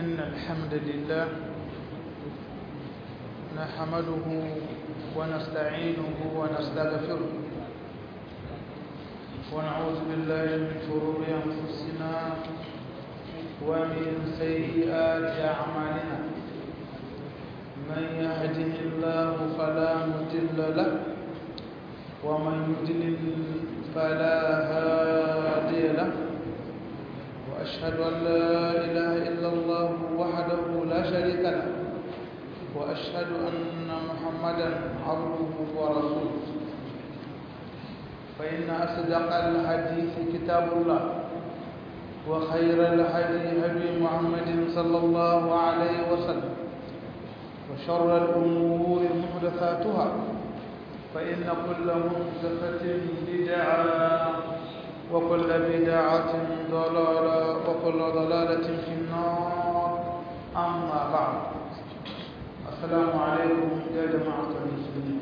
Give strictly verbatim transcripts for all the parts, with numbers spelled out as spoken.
إن الحمد لله نحمده ونستعينه ونستغفره ونعوذ بالله من شرور أنفسنا ومن سيئات أعمالنا من يهده الله فلا مضل له ومن يضلل فلا هادي له وأشهد أن لا إله إلا الله وحده لا شريك له وأشهد أن محمدا عبده ورسوله فإن أصدق الحديث كتاب الله وخير الهدي هدي محمد صلى الله عليه وسلم وشر الأمور محدثاتها فإن كل محدثة بدعة وكل بدعة ضلالة وكل ضلالة في النار أما بعد السلام عليكم يا جماعة المسلمين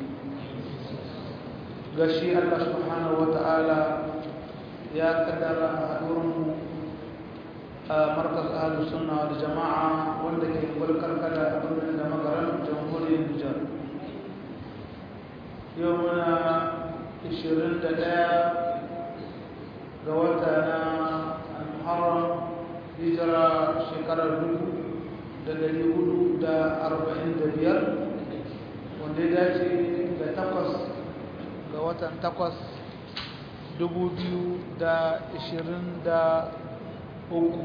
غشي الله سبحانه وتعالى يا قدر أدورم مركز أهل السنة والجماعة والذي يقول كركلا أبن مقرن جمهورية النجار يومنا عشرين دقيقة قوتنا المحرم هجرة شكرا الهدو da dari hudu da arba'in da biyar wanda ya dace da takwas ga watan takwas dubu biyu da ishirin da uku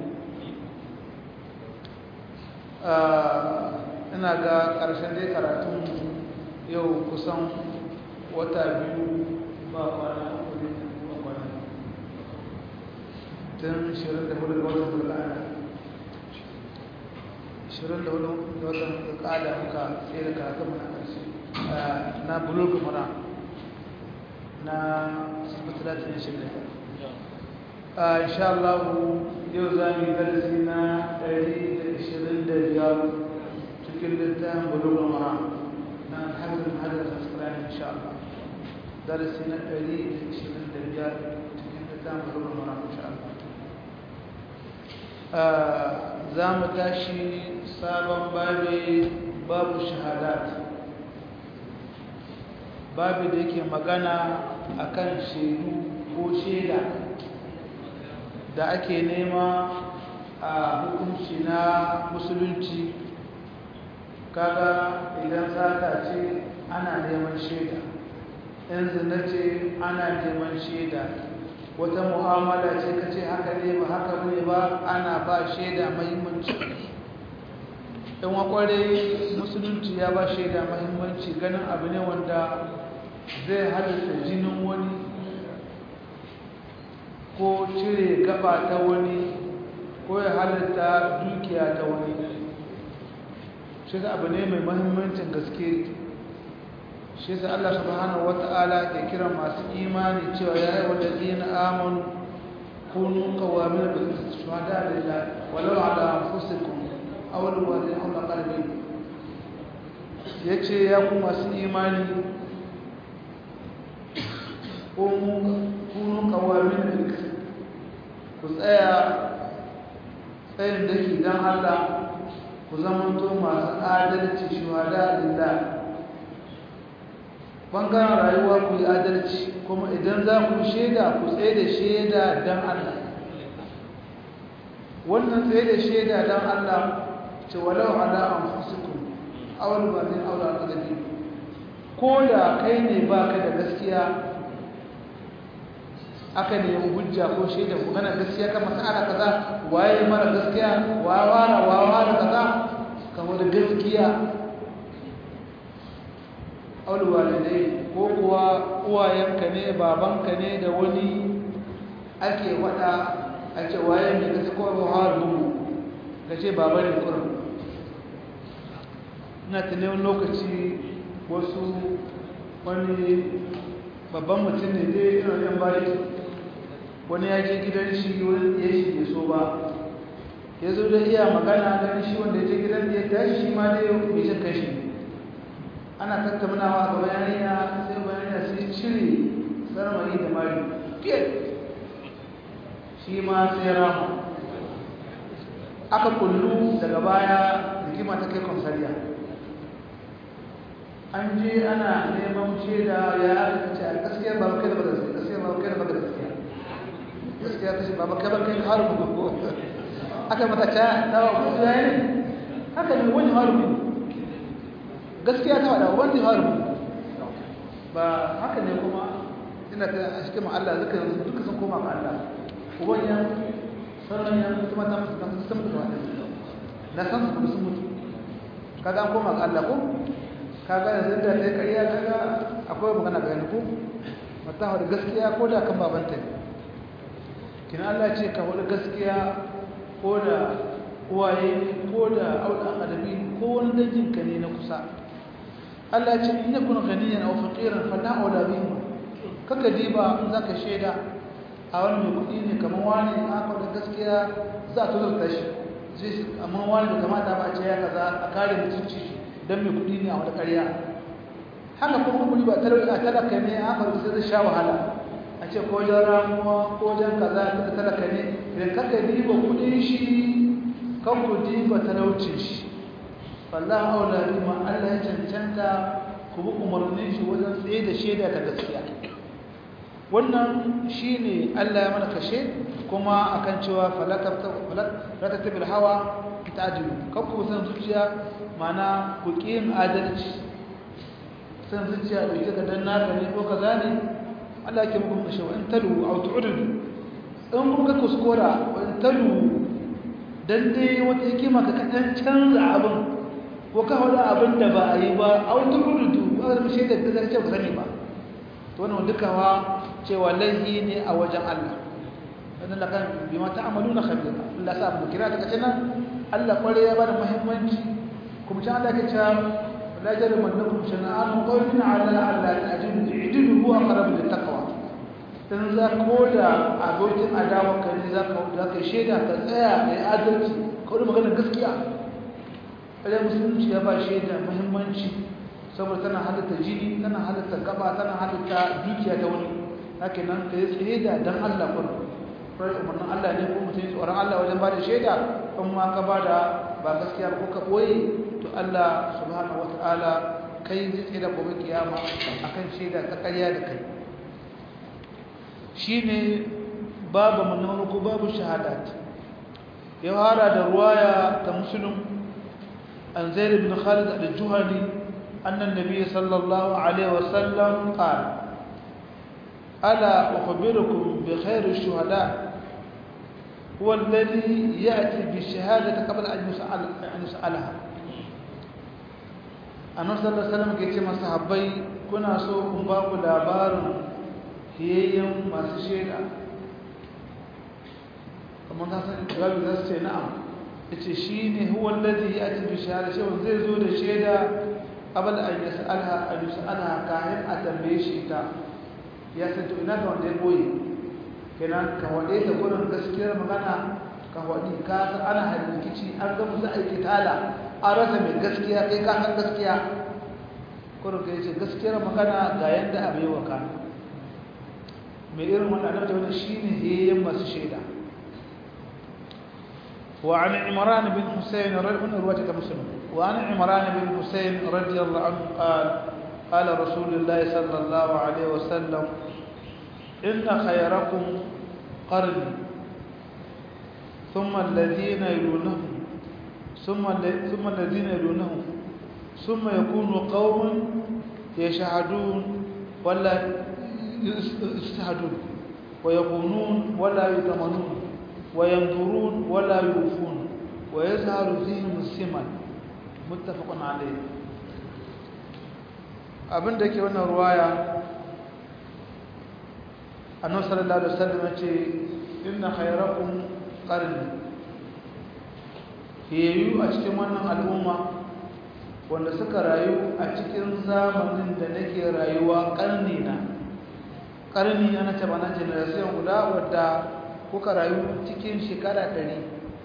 ina ga ƙarshen dai karatun yau kusan wata biyu ba kwana uku ba kwana tun ishirin da hudu ga watan zulƙada ishirin da hudu da watan zulƙada muka tsere karatun na ƙarshe na bulugul mara na sifatilatin shekara insha Allah yau za mu yi darasi na ɗari da ishirin da biyar cikin littafin bulugul mara na hadisin hadisin asqalani insha Allah darasi na ɗari da ishirin da biyar cikin littafin bulugul mara insha Allah za mu tashi sabon babi babu shahadat babi da yake magana akan shaidu ko shaida da ake nema a hukunci na musulunci kaga idan sata ce ana neman shaida in zina ce ana neman shaida wata mu'amala ce kace haka ne ba haka ne ba ana ba shaida muhimmanci in wakware musulunci ya ba shaida muhimmanci ganin abu ne wanda zai halitta jinin wani ko cire gaba ta wani ko ya halitta dukiya ta wani shi abu ne mai muhimmancin gaske shi yasa Allah subhanahu wata'ala ke kira masu imani cewa ya yi wadanda amanu kunu qawamin bil shuhada lillah walau ala anfusikum aw alwalidin aw aqrabin yace ya ku masu imani kunu kunu qawamin bil ku tsaya tsayin dake dan Allah ku zamanto masu adalci shuhada lillah bangaren rayuwa ku yi adalci kuma idan za ku shaida ku tsaye da shaida don Allah wannan tsaye da shaida don Allah ce walau ala anfusikum aw al-bazin aw al-qadri ko da kai ne baka da gaskiya aka nemi hujja ko shaida ku gana gaskiya kan mas'ala kaza waye mara gaskiya wa wara wa wara kaza kamar gaskiya walidai ko kuwa uwayenka ne babanka ne da wani ake wada a ce waye ne kace ko har bugu kace baba ne kurum ina tunanin lokaci wasu wani babban mutum ne dai ina yan bari wani ya je gidan shi wani ya shi bai so ba ya zo da iya magana ganin shi wanda ya je gidan ya tashi shi ma dai bai shi kashi ana tattaunawa ga bayaniya sai bayaniya sai cire sarmari da mari fiye shi ma sai rama aka kullu daga baya rigima ta kai konsariya an je ana neman shaida ya aka ce a gaskiya ba kai da ba gaskiya ba kai da ba gaskiya gaskiya ta ce ba kai ba kai har bugu aka mata ta dawo ku ya ne haka ne wani har bugu gaskiya ta wada wani har bugu ba haka ne kuma ina ta a cikin Allah zaka duka sun koma ga Allah uban ya sauran ya mutu mata mutu kan sun mutu wani na san su kuma sun mutu kaga an koma ga Allah ko kaga yanzu da sai ƙarya kaga akwai magana ga yanku mata da gaskiya ko da kan babanta kin Allah ce ka wani gaskiya ko da uwaye ko da auda adabi ko wani dangin ka ne na kusa Allah ce in yakun ghaniyan aw faqiran fala aula bihi kaka diba in zaka sheda a wani mai kudi ne kamar wani aka da gaskiya za ta zurta shi zai amma wani da kamata ba a ce ya kaza a kare mutunci shi dan mai kudi ne a wani ƙarya haka kuma kudi ba talauci a talaka ne aka rubuta zai sha wahala a ce ko jan ramuwa ko jan kaza ta talaka ne idan kaka diba kudin shi kan ku diba talaucin shi wallahi aula bima Allah ya cancanta ku bi umarnin shi wajen tsaye da shaida ta gaskiya wannan shine Allah ya mana kashe kuma akan cewa falaka falaka tabil hawa ta'dilu kan ku san zuciya mana ku kiyin adalci san zuciya da kika dan naka ne ko kaza ne Allah yake muku kashe wa in talu aw tu'ridu in kuka kuskura wa in talu dan dai wata hikima ka kadan canza abin ko ka hada abin da ba a yi ba a wata rududu ba da mashi da zai ce ba sani ba to wannan dukawa cewa lahi ne a wajen Allah dan Allah kan bi ma ta'amaluna khabira Allah sa mu kira daga cikin Allah kware ya bada muhimmanci kuma ta Allah ke cewa la jarmannakum shana'an qawlin ala alla ta'jilu i'dilu huwa aqrabu littaqwa dan za ko da abokin adawa kan za ka za ka sheda ka tsaya kai adalci ko magana gaskiya ɗaya musulunci ya ba shaida muhimmanci saboda tana halitta jini tana halitta gaba tana halitta dukiya ta wani haka nan ka yi shaida don Allah kuma rai umarnin Allah ne ko mutum tsoron Allah wajen ba da shaida in ma ka ba da ba gaskiya ko ka ɓoye to Allah subhanahu wata'ala kai zai tsaye da gobe kiyama akan shaida ta ƙarya da kai shine babu mun ko babu shahadat ya fara da ruwaya ta musulun عن زيد بن خالد الجهني أن النبي صلى الله عليه وسلم قال ألا أخبركم بخير الشهداء هو الذي يأتي بالشهادة قبل أن يسأل أن يسألها النبي صلى الله عليه وسلم كيتي ما صحابي كنا سوق باب لابار هي يوم ما سشيدا كما تحسن جواب ذا نعم yace shine huwa alladhi yati bi shahada shi zai zo da shaida qabla an yas'alha an yas'alha kahin a tambaye shi ta ya san to ina da wanda ya boye kenan ka wade da gurin gaskiyar magana ka wadi ka san ana hadikici an ga musu aiki tala an rasa mai gaskiya kai ka san gaskiya gurin ka yace gaskiyar magana ga yanda abu yi waka mai irin wannan annabi wannan shine yayin masu shaida وعن عمران بن حسين رضي الله عنه مسلم وعن عمران بن حسين رضي الله عنه قال قال رسول الله صلى الله عليه وسلم إن خيركم قرني ثم الذين يلونهم ثم ثم الذين يلونهم ثم يكون قوم يشهدون ولا يستهدون ويقولون ولا يؤتمنون وينظرون ولا يوفون ويظهر فيهم السمن متفق عليه abin da ke wannan ruwaya annabi sallallahu alaihi wasallam yace inna khayrakum qarni yayu a cikin wannan al'umma wanda suka rayu a cikin zamanin da nake rayuwa karni na karni ana ce bana generation guda wadda kuka rayu cikin shekara ɗari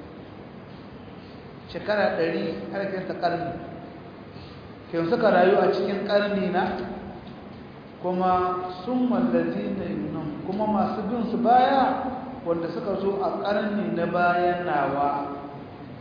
shekara ɗari harfinta ƙarni kin suka rayu a cikin ƙarni na kuma sun mallazi na yunan kuma masu bin su baya wanda suka zo a ƙarni na bayan nawa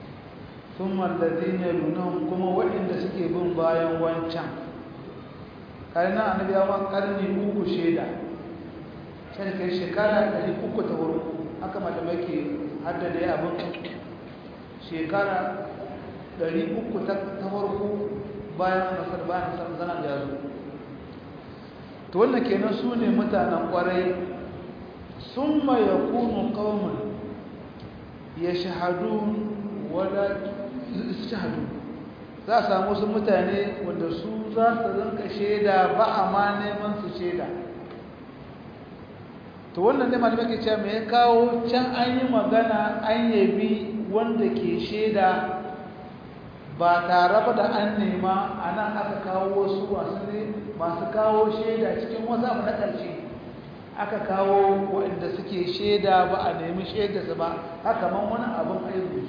thumma alladhina yalunhum kuma waɗanda suke bin bayan wancan karina annabi ya ma karni uku sheda sai kai shekara ɗari uku ta farko haka malamai ke haddada abin shekara ɗari uku ta farko bayan nasar bayan nasar zana da yazo to wannan kenan su ne mutanen kwarai summa yakunu qaumun yashhadun wala yashhadun za a samu su mutane wanda su za su rinka shaida ba a ma neman su shaida to wannan ne malamai ke cewa me ya kawo can an yi magana an yabi wanda ke shaida ba tare ba da an nema a nan aka kawo wasu wasu ne masu kawo shaida cikin wasu abu na ƙarshe aka kawo waɗanda suke shaida ba a nemi shaidarsa ba haka man wani abin aibu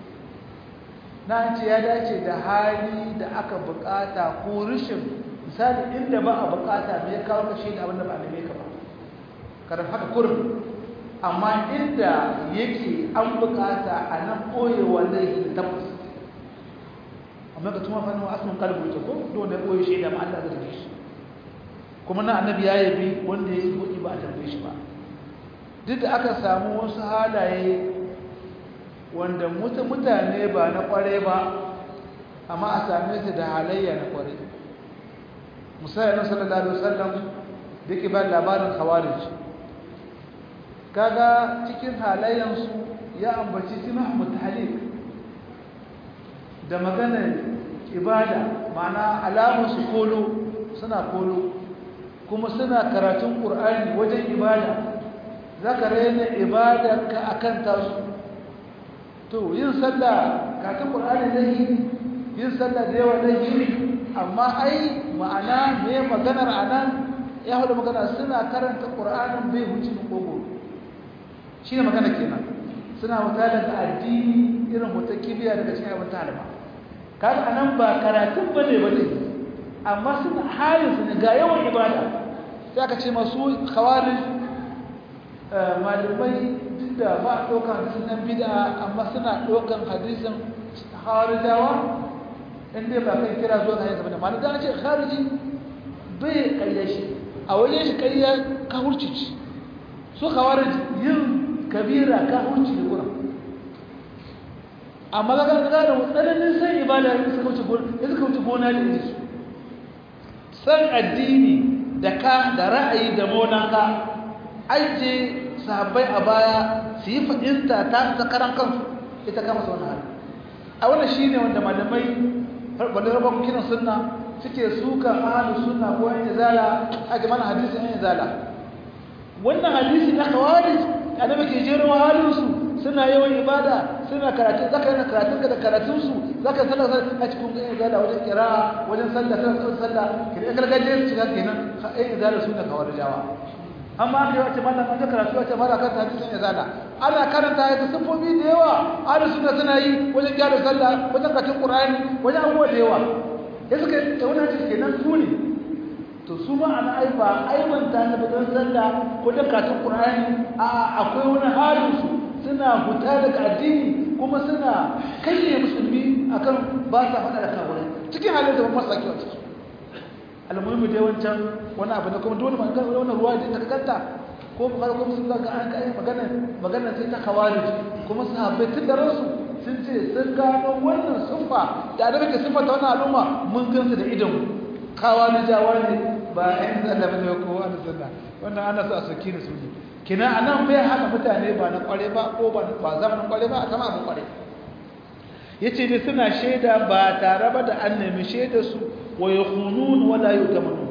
na ce ya dace da hali da aka bukata ko rishin misali inda ba a bukata me ya kawo ka shaida abin da ba a neme ka ba kada haka kurin amma inda yake an bukata a nan ɓoyewa zai yi tabbas amma ka tuma fannin asmin kalbu ita ko dole ɓoye shaida ma Allah zai shi kuma na annabi ya yabi wanda ya yi buɗi ba a tambaye shi ba duk da aka samu wasu halaye wanda mutane ba na kware ba amma a same su da halayya na kware misali na sallallahu alaihi wasallam da ke ba labarin khawarij kaga cikin halayyansu ya ambaci suna mutahalik da maganar ibada ma'ana alamun su kolo suna kolo kuma suna karatun qur'ani wajen ibada zaka raina ibadarka akan tasu to yin sallah karatun qur'ani zai yin sallah da yawa zai yi amma ai ma'ana me maganar anan ya hudu magana suna karanta qur'anin bai huce kogo shine magana kenan suna mutalan da addini irin wata kibiya daga cikin abin talaba kaga anan ba karatun bane bane amma suna halin su ne ga yawan ibada sai aka ce masu khawarij malamai duk da ba dokan sunan bid'a amma suna dokan hadisin kharijawa inda ba kai kira zuwa ga yanzu bane malaka an ce khariji bai kayyashi a wajen shi kayya ka hurcici su khawarij yin kabira ka hurci da Qur'an amma ga ga da tsananin san ibada ne suka wuce gona ne suka wuce gona da su san addini da ka da ra'ayi da monaka aje sahabbai a baya su yi fadinta ta zakaran kansu ita kama su wannan hali a wannan shine wanda malamai wanda rabon kiran sunna suke suka ahlus sunna ko yan izala ake mana hadisi yan izala wannan hadisi na khawarij annabi ke jero halin su suna yawan ibada suna karatu zaka yana karatun da karatun su zaka sallah a cikin yan izala wajen qira'a wajen sallah sallah sallah kin gargaje su ga kenan yan izala suna khawarijawa amma aka yi wace mallam an karatu wace mara kan hadisin izala ana karanta ya sufofi da yawa ahlus sunna suna yi wajen gyara sallah wajen karatun qur'ani wajen abubuwa da yawa ya suka yi wannan hadisi kenan su ne to su ma ana aiba aibanta na bidan sallah ko da karatun qur'ani a akwai wani halin su suna huta daga addini kuma suna kalle musulmi akan ba sa faɗa da kafirai cikin halin da ba masa kiwa ciki almuhimmi dai wancan wani abu ne kuma dole magana wannan ruwa da ta kanta ko ba ko sun ga an kai magana magana sai ta khawarij kuma sahabbai tun da ransu sun ce sun gano wannan sufa da da muke sufa ta wannan al'umma mun gansu da idan khawarijawa ne ba ayin Allah bane ko an sunna wannan ana so a saki da su ne kina anan bai haka mutane ba na kware ba ko ba ba zamanin kware ba a kama abin kware yace ne suna shaida ba tare ba da an nemi shaida su wa yakhunun wala yutamanu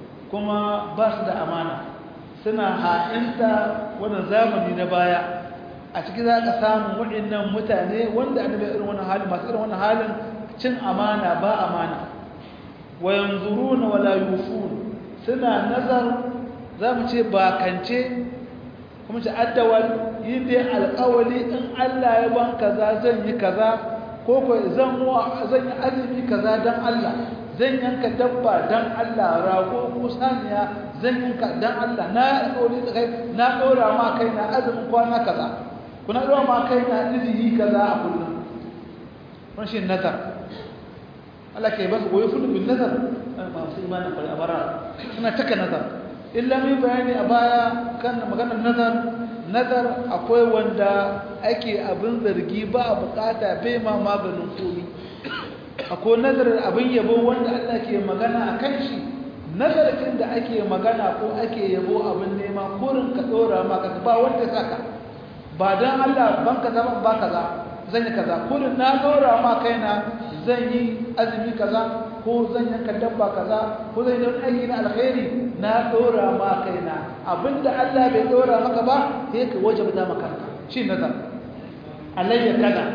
kuma ba su da amana suna ha'inta wannan zamani na baya a ciki za ka samu waɗannan mutane wanda annabi irin wannan hali masu irin wannan halin cin amana ba amana wa yanzuruna wala yufun suna nazar zamu ce bakance kuma ce addawal yin dai alƙawari in Allah ya ban kaza zan yi kaza ko ko zan zan yi azumi kaza dan Allah zan yanka dabba dan Allah rago ko saniya zan yanka dan Allah na alƙawari kai na dora ma kai na azumin kwana kaza kuna dora ma kai na izini kaza a kullum wannan shi nazar Allah ke ba su goyi fudu bin nazar ba su imanin fari a bara suna taka nazar illa mai bayani a baya kan maganar nazar nazar akwai wanda ake abin zargi ba a bukata bai ma maganin komi akwai nazarin abin yabo wanda Allah ke magana a kan shi nazarin da ake magana ko ake yabo abin nema kurin ka dora maka ba wanda saka ba dan Allah ban kaza ban ba kaza zan yi kaza kurin na dora ma kaina zan yi azumi kaza ko zan yanka dabba kaza ko zan yi aiki na alkhairi na dora ma kaina abinda Allah bai dora maka ba sai ka wajabta maka shi nazar alayya kaza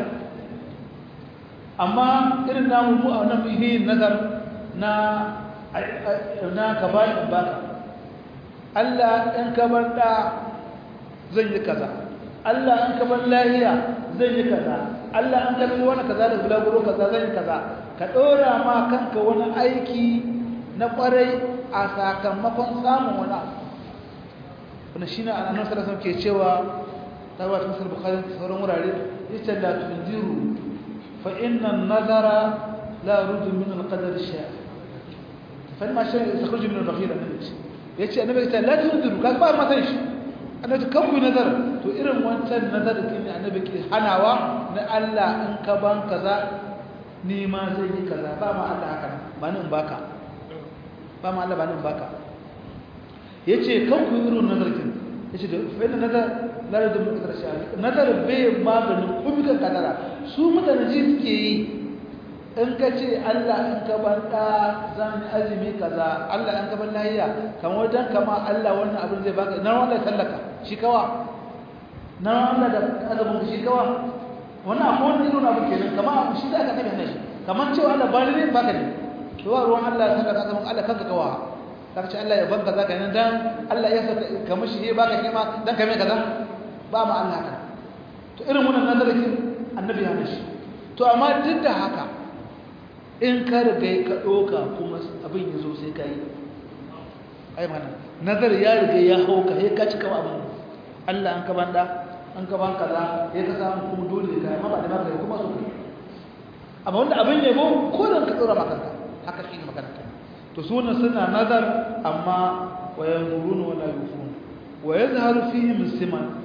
amma irin namu mu a nan yi nazar na na kabarin baka Allah in ka bar da zan yi kaza Allah in ka bar lahiya zan yi kaza Allah an kalli wani kaza da bulaguro kaza zan yi kaza ka dora ma kanka wani aiki na kwarai a sakamakon samun wani abu wannan shine annabi sallallahu alaihi wasallam ke cewa tabbata musal bukhari sauran wurare yace la tunziru fa inna an-nazara la rudu min al-qadar shay'a fa ma shay yakhruju min al-ghira yace annabi ta la tunziru ka ba ma san shi annabi kan ku nazar to irin wancan nazar da kin annabi ke hanawa na Allah in ka ban kaza ni ma zai yi kaza ba ma Allah haka ba ni in baka ba ma Allah ba ni in baka yace kan ku irin nazar kin yace da fa inna nazar la yadu bi qadar shay'a nazar bai maganin kuma kan kadara su mutane ji suke yi in ka ce Allah in ka ban da zan azumi kaza Allah in ka ban lahiya kamar dan kama Allah wannan abin zai baka na wallahi sallaka shi kawa na Allah da azumin shi kawa wannan akwai wani irin abu kenan kamar shi da aka tafi nashi kamar cewa Allah bari ne baka ne to ruwan Allah sallaka azumin Allah kanka kawa ka ce Allah ya banka zaka nan dan Allah ya saka kamar shi ya baka kima dan kame kaza ba ma Allah ka to irin wannan nazarin annabi ya nashi to amma duk da haka in ka riga ka ɗoka kuma abin ya zo sai ka yi ai mana nazar ya riga ya hau ka ya kaci kama abin Allah an ka banda an ka ban kaza ya ka samu kuma dole ka amma ba da maka kuma so ka amma wanda abin yabo ko da ka tsora maka haka shi ne magana kai to su wannan suna nazar amma wa yanzuruna wala yufun wa yazharu fihim siman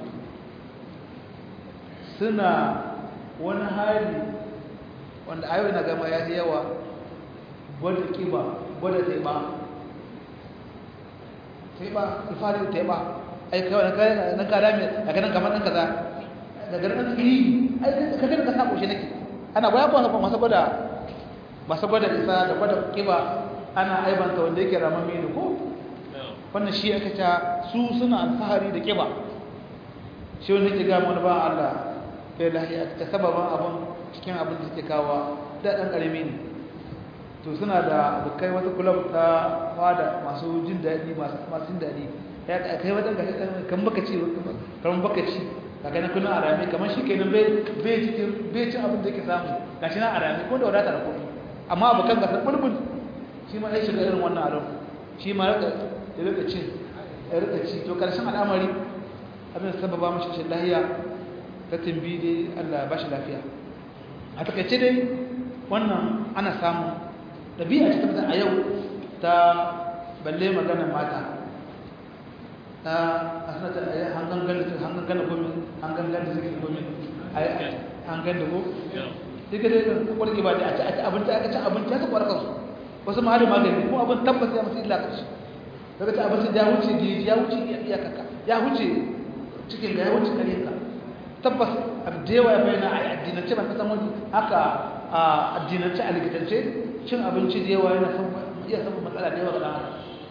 suna wani hali wanda ayo na gama ya yawa gwada kiba gwada taiba taiba ifari taiba ai kawai na kada mai a ganin kamar ɗan kaza da ganin ɗan yi ai ka gani ka sa ƙoshe nake ana gwaya kwa masu gwada masu gwada isa da gwada kiba ana aibanta wanda yake ramami ne ko wannan shi aka ta su suna alfahari da kiba shi wanda yake gama wani ba Allah bai lahiya ta sababan abin cikin abin da suke kawo da ɗan ƙarami ne to suna da abokai wata kulab ta fada masu jin daɗi masu jin daɗi ya kai wata kan baka ci kan baka ci kaga na kullun arami kamar shi kenan bai bai cikin bai cin abin da yake samu gashi na arami ko da wadata da kuɗi amma abokan ga bulbul shi ma ya shiga irin wannan aron shi ma ya rika cin ya rika ci to karshen al'amari abin da sababa mashi shi lahiya ta timbi dai Allah ya bashi lafiya a takaice dai wannan ana samu ɗabi'a ce ta a yau ta balle magana mata ta asanata a yi hangan gana gomin hangan gana suke gomin a yi hangan da ko duka dai kwakwar ba da a ci abinci aka ci abinci ya ta kwarar kansu wasu ma hari magani kuma abin tabbas ya masu illa kashi daga ci abinci da ya wuce geji ya wuce iyakaka ya wuce cikin ga ya wuce karenka tabbas abdewa ya bayyana a addinance ban kasan wani haka a addinance a likitance cin abinci da yawa yana iya samun matsala da yawa ga ɗan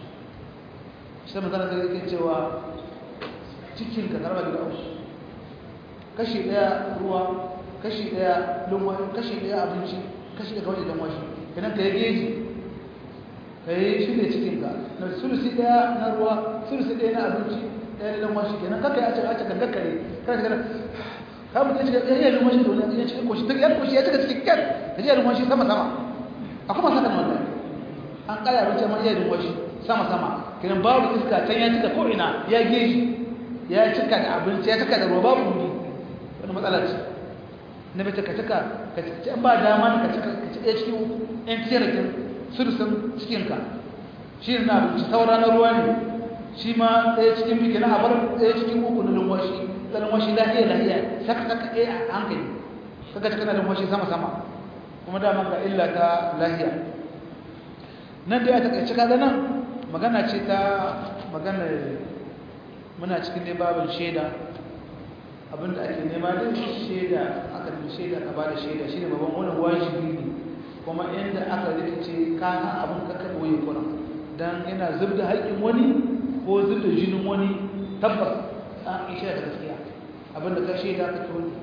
sai magana da yake cewa cikin ka karba gida uku kashi ɗaya ruwa kashi ɗaya lumwa kashi ɗaya abinci kashi ɗaya kawai da washi idan ka yi geji ka yi shirya cikin ka na sulusi ɗaya na ruwa sulusi ɗaya na abinci ɗaya da lumwa shi kenan kaka ya ce a ce gangar kare kada ka ka mutum ya ce ya lumwa shi da wani ya ce koshi duk ya koshi ya cika cikin kyan ka ji ya lumwa shi sama sama akwai masu hakan wannan an ƙara abinci amma iya lumwa shi sama sama kenan babu iska can ya cika ko'ina ya geji ya cika da abinci ya cika da ruwa babu wuri wani matsala ce na bai taka taka ka ci an ba dama ka ci ka ci ɗaya cikin uku ɗan tiyarakin surusun cikinka shi ne na abinci saura na ruwa ne shi ma ɗaya cikin biki na abar ɗaya cikin uku na lumwashi da lumwashi lahiya lahiya saka saka ɗaya a hankali saka cikin na lumwashi sama sama kuma dama ga illa ta lahiya nan da ya takaice kaga nan magana ce ta magana muna cikin dai babin shaida abinda ake nema da shaida aka nemi shaida ka bada shaida shine babban wannan wajibi ne kuma inda aka rikice ka san abin ka ka boye kuma dan yana zubda haƙin wani ko zubda jinin wani tabbas an isha da gaskiya abinda ka shaida ka tuni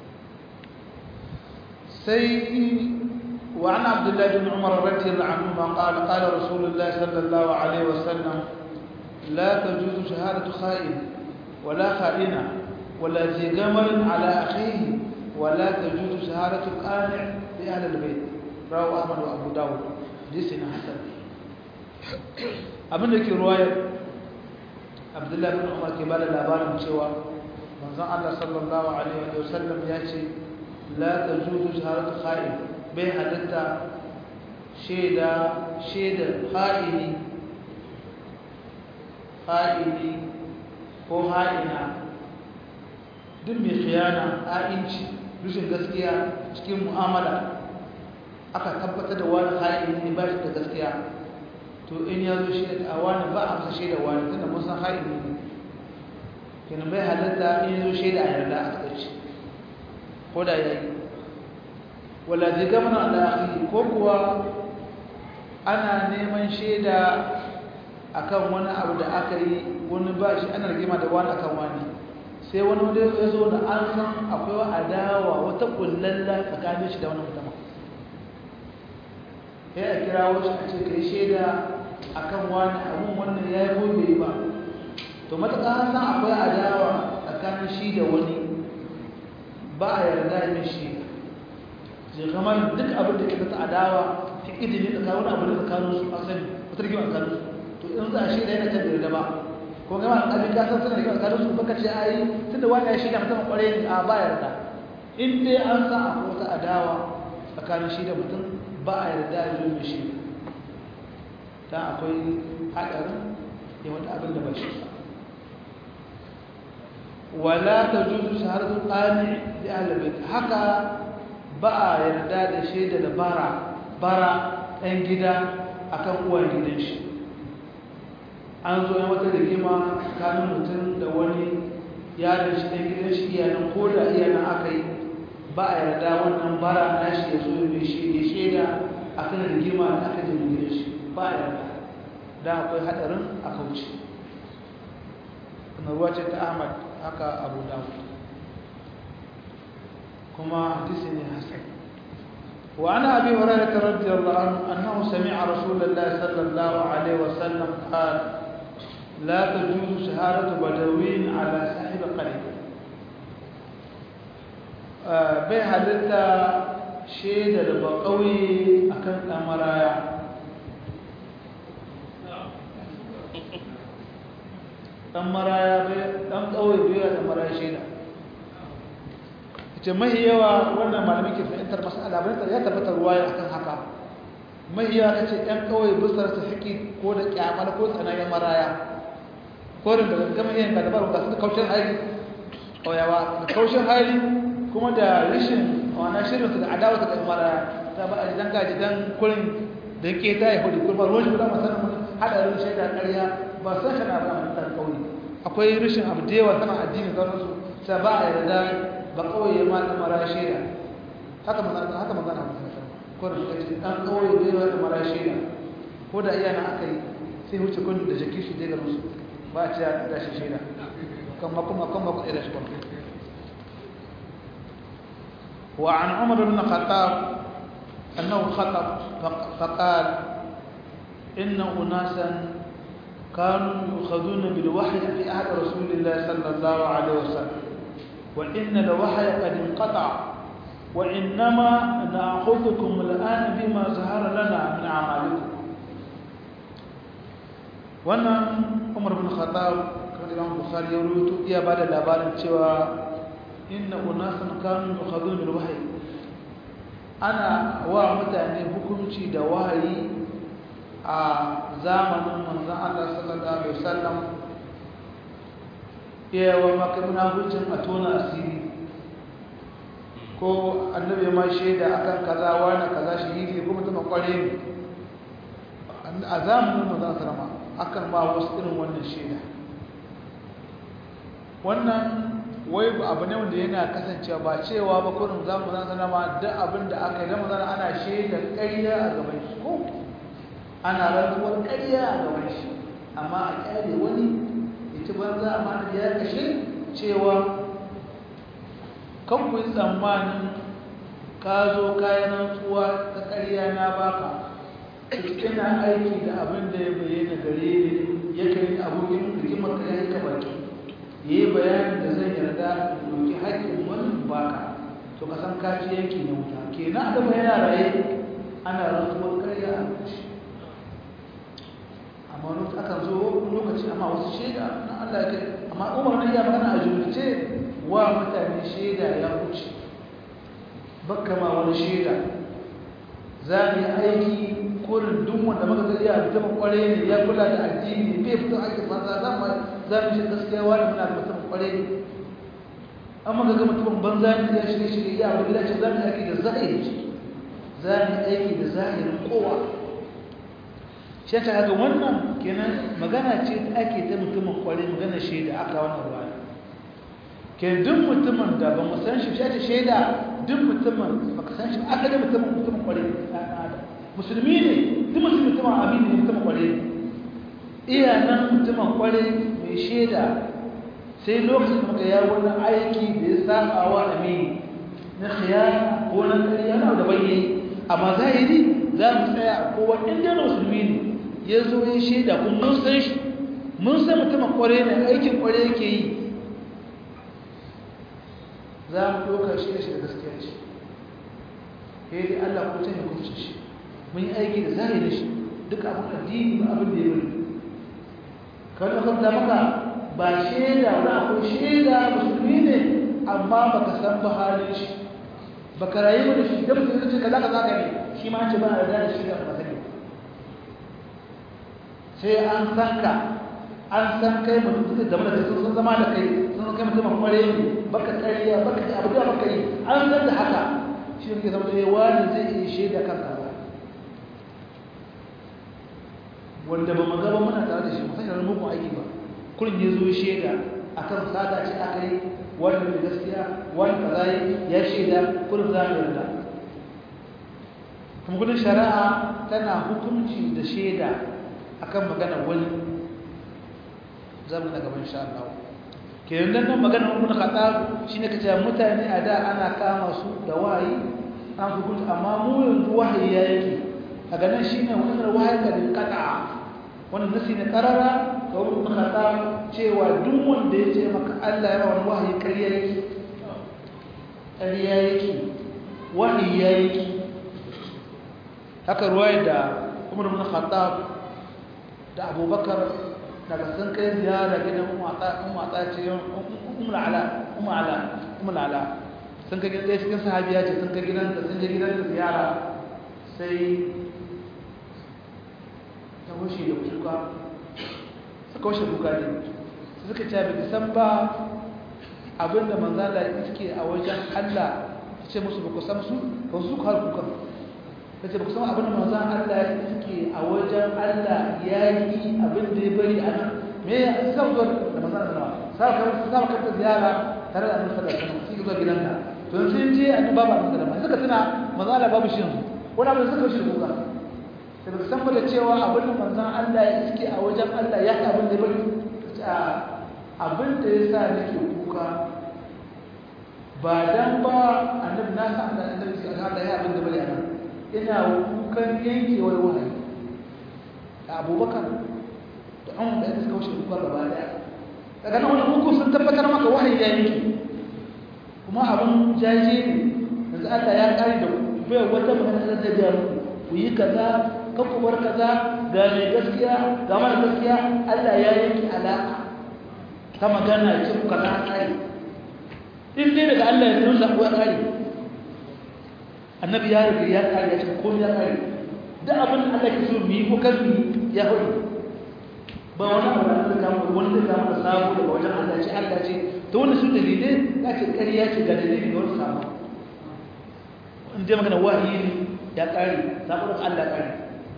sai وعن عبد الله بن عمر رضي الله عنهما قال قال رسول الله صلى الله عليه وسلم لا تجوز شهادة خائن ولا خائنة ولا ذي جمل على أخيه ولا تجوز شهادة القانع لأهل البيت رواه أحمد وأبو داود حديث حسن abin da ke ruwayar abdullahi bin umar ke bada labarin cewa manzon Allah sallallahu alaihi wa sallam ya ce la tajuzu shahadatu kha'in bai halatta shaida shaida kha'ini kha'ini ko ha'ina duk mai khiyana ha'inci rushin gaskiya cikin mu'amala aka tabbatar da wani ha'ini ne ba shi da gaskiya to in ya zo shaida a wani ba a masa shaida wani tunda mun san ha'ini ne kenan bai halatta in ya zo shaida a yarda a takaici ko da ya yi wala zai gamana da akhi ko kuwa ana neman shaida akan wani abu da aka yi wani ba shi ana rigima da wani akan wani sai wani wanda ya zo da an san akwai adawa wata kullalla tsakanin shi da wani mutum sai a kira wasu a ce kai shaida akan wani abun wannan ya yi gobe ba to matuƙa an san akwai adawa tsakanin shi da wani ba a yarda yin shi zai kamar duk abin da ke ta adawa ta idini tsakanin wani abu da tsakanin su asali wata rigima tsakanin su to in za a shaida yana can da yarda ba ko gama abin kasar suna rigima tsakanin su baka ce a yi tun da wani ya shaida mutum kwarai ne a ba yarda in dai an san akwai wata adawa tsakanin shi da mutum ba a yarda ya zo mai shi ta akwai haɗarin ya wata abin da ba shi ba wala ta juzu shahararru ƙani da alibai haka ba a yarda da shaida da bara bara ɗan gida akan uwan gidan shi an zo ya wata rigima tsakanin mutum da wani yaron shi ɗan gidan shi iyanan ko da iyanan aka yi ba a yarda wannan bara na shi ya zo ya shaida akan rigima da aka jami gidan shi ba a yarda da akwai haɗarin a kauce na ruwa ce ta ahmad haka abu dawud كما حديثني حسن وعن أبي هريرة رضي الله عنه أنه سمع رسول الله صلى الله عليه وسلم قال لا تجوز شهادة بدوين على صاحب قريب bai halitta shaidar bakauye akan ɗan maraya ɗan maraya ɗan ƙauye biyu da maraya shaida ce mai yawa wannan malamin ke fahimtar masala bane ya tabbatar ruwaya akan haka mai yawa kace ɗan ƙauye busar su fiki ko da kyamal ko tsanayen maraya ko da gama yin da dabaru ga su kaushin hali ƙauyawa da kaushin hali kuma da rishin wannan shirin su da adawa da maraya ta ba a jidan gaji dan kurin dan keta ya hudu kuma ruwan shi da masanan hadarin shaida ƙarya ba san kana ba a ɗan ƙauye akwai rishin abu da yawa sana addini zaune su sai ba a yarda ba kawai ya mata mara shaida haka magana haka magana ko da kace dan kawai bai mata mara shaida ko da iyana aka yi sai wuce kun da jiki shi daga musu ba a ce ya da shi shaida kan ma kuma kan ma ku da shi ba wa an umar ibn khattab annahu khatab faqal inna unasan كانوا يؤخذون بالوحي في عهد رسول الله صلى الله عليه وسلم وإن الوحي قد انقطع وإنما نأخذكم الآن بما ظهر لنا من أعمالكم wannan umar bin khattab kan imam bukhari ya rubuto iya bada labarin cewa inna unasan kanu yukhadun bil wahyi ana wa mutane hukunci da wahayi a zamanin manzon Allah sallallahu alaihi wasallam yawa makamuna hujjan a tona asiri ko annabi ma shaida akan kaza wani kaza shahidi ko mutum kware ne a zamanin manzon sallama akan ba wasu irin wannan shaida wannan wai abu ne wanda yana kasancewa ba cewa ba kurin zamanin sallama duk abin da aka yi da manzon ana shaida ƙarya a gaban shi ko ana rantsuwar ƙarya a gaban shi amma a kyale wani ita banza amma da ya kashe cewa kan ku yi tsammanin ka zo kayan rantsuwa ta ƙarya na baka ina aiki da abin da ya bayyana gare ni ya kai abokin rigimar ka ya yi ka baki ya yi bayanin da zan yarda doki haƙƙin wani baka to ka san kaci yanki na wuta kenan da yana raye ana rantsuwar ƙarya a kashi amma wani akan zo lokaci amma wasu shaida na Allah ya kai amma umar na iya magana a jumlace wa mutane shaida ya wuce bakka ma wani shaida za mu yi aiki kurin duk wanda muka ga iya mutum kware ne ya kula da addini bai fito ake banza za mu za mu shi gaskiya wani muna da mutum kware ne amma ga mutumin banza ne ya shirye shirye ya abu da ce za mu yi aiki da zahiri za mu yi aiki da zahirin kowa shi ta haka wannan kenan magana ce ta ake ta mutumin kware magana shaida aka wannan ruwa ke duk mutumin da ba mu san shi shi shaida duk mutumin ba ka san shi aka da mutumin mutumin kware musulmi ne duk mutumin mutumin abin ne mutumin kware iya nan mutumin kware mai shaida sai lokacin da ya wani aiki da ya saba wa amini na khiyana ko na ƙarya na da bayyane amma zahiri za mu tsaya ko wani inda musulmi ne ya zo ya shaida kun mun san shi mun san mutumin kware ne aikin kware yake yi za mu ɗaukar shi da shi da gaskiya ce ya yi Allah ko can ya kuce shi mun yi aiki da zahiri shi duk abin addini ba abin da ya bari ka ɗaukar da maka ba shaida wani akwai shaida musulmi ne amma ba ka san ba halin shi ba ka rayu da shi da musulmi ce ka za ka za ka ne shi ma ce ba a da shi da ba sani sai an san ka an san kai mutum da zama da sun zama da kai sun kai mutum kware ne baka kariya baka abu da baka yi an san da haka shi ne zama da wani zai iya shaida kanka ba wanda ba magaba muna tare da shi mu sanya mugun aiki ba kullum ya zo shaida akan sada ce aka yi wani da gaskiya wani kaza ya shaida kullum za mu yarda kuma gudun shari'a tana hukunci da shaida akan magana wani zamu na gaban insha Allah kenan dan nan magana Umar Khattab shine kace mutane a da ana kama su da wahayi an hukunta amma mu yanzu wahayi ya yake a ganin shine wannan wahayi ka din kada wannan nasi ne karara ga Umar Khattab cewa duk wanda ya ce maka Allah ya ba wani wahayi ƙarya yake ƙarya yake wahayi ya yake haka ruwaya da Umar ibn Khattab da Abubakar daga sun kai ziyara gidan umata ce umar ala umar ala umar ala sun kai gidan ɗaya cikin sahabiya ce sun kai gidan da sun je gidan da ziyara sai ta washe da kuka suka washe kuka ne suka ce bai san ba abinda manzala iske a wajen Allah ce musu ba ku san su ba su har kuka ta ce ba ku san abinda manzan Allah iske a wajen Allah ya yi abinda ya bari a nan me ya san zo da manzan Allah sa ka sa ka ta ziyara tare da annabi sallallahu alaihi wasallam sai zo gidanka to sun je annabi babu annabi sallallahu alaihi wasallam suka tuna manzan Allah babu shi yanzu wani abin suka shi kuka sai ba san ba da cewa abinda manzan Allah ya iske a wajen Allah ya yi abinda ya bari abin da ya sa nake kuka ba dan ba annabi na san da annabi sallallahu alaihi wasallam abin da bari anan ina kukan yankewar wahayi da Abubakar da Umar da suka wuce kuka gaba daya daga nan wani hukum sun tabbatar maka wahayi ya yanke kuma abin jaje ne yanzu Allah ya kare da ku bai wata magana da da ku yi kaza kan ku bar kaza ga mai gaskiya ga mara gaskiya Allah ya yanke alaka ta magana ce ku kaza kai in dai daga Allah ya nuna ko ya kare annabi ya riga ya kare ya ce ko ya kare da abin da Allah ke so mu yi ko kan mu ya hudu ba wani abu da aka kama wani da kama sabo daga wajen Allah ce Allah ce to wannan su dalilai ya ce ƙarya ce ga dalili ga wani sabo in dai magana wahayi ne ya kare sabo da Allah kare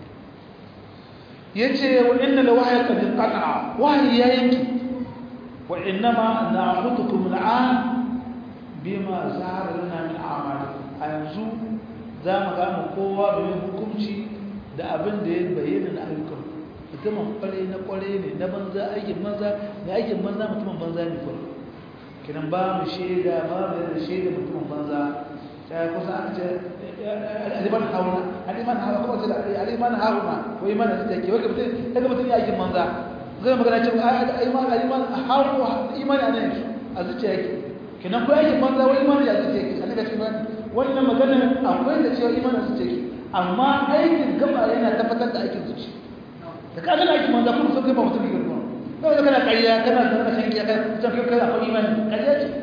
yace wa inna la wahya qad qata'a wahyi ya yanki wa innama na'khutukum al'an bima zahara lana min a'malikum a yanzu za mu ga mu kowa da hukunci da abin da ya bayyana na ayyukan mutumin kware na kware ne na banza aikin banza ne aikin banza mutumin banza ne kware kinan ba mu shaida ba mu da shaida mutumin banza sai kusa aka ce aliman hauna aliman hauna kuma sai aliman hauna ko iman da take wanda mutum daga mutum ya aikin banza zai magana cewa aliman aliman hauna imani ne a zuciya yake kinan ko aikin banza wani imani ya zuciya yake annabi ce wannan magana akwai da cewa imani a zuciya yake amma aikin gaba yana tabbatar da aikin zuciya da kaga da aikin banza kuma sai kai ba mutum yake ba kawai da kana ƙarya kana da shan kiya kana san kai kai akwai imani ƙarya ce